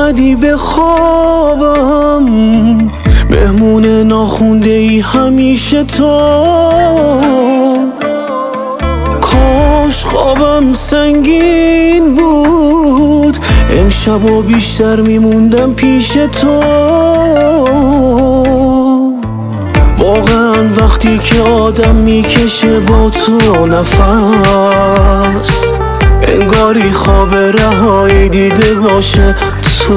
اومدی به خوابم، مهمون ناخونده ای همیشه تو. کاش خوابم سنگین بود، امشب و بیشتر میموندم پیش تو. واقعا وقتی که آدم میکشه با تو نفس، انگاری خواب رهایی دیده باشه تو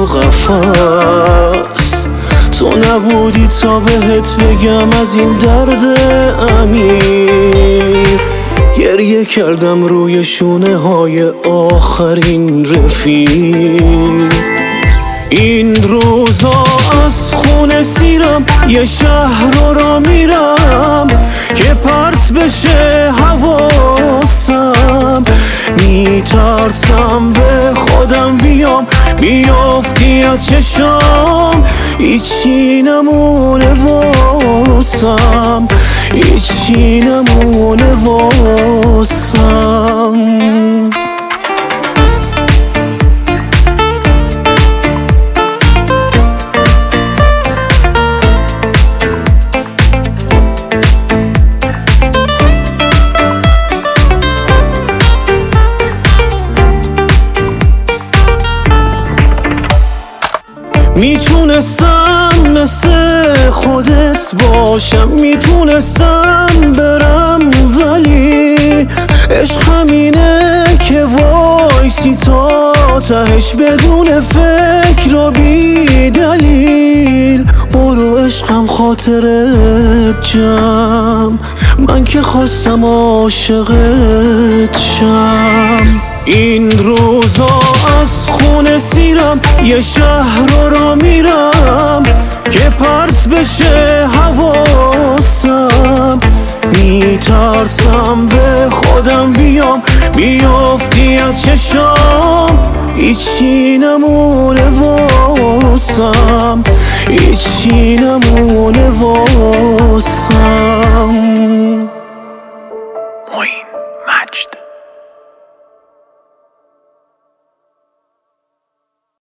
قفس. تو نبودی تا بهت بگم از این درد عمیق، گریه کردم روی شونه های آخرین رفیق. این روزا از خونه سیرم، یه شهر را میرم که پرت بشه حواسم. میترسم به خودم بیام، بیافتی از چشام، هیچی نمونه واسم، هیچی نمونه واسم. میتونستم مثل خودت باشم، میتونستم برم، ولی عشق همینه که وایسی تا تهش بدون فکر و بی دلیل. برو عشقم خاطرت جمع، من که خواستم عاشقت شم. این روزا از خونه سیرم، یه شهر را میرم که پرت بشه حواسم. میترسم به خودم بیام، بیافتی از چشام، هیچی نمونه واسم، هیچی نمونه واسم.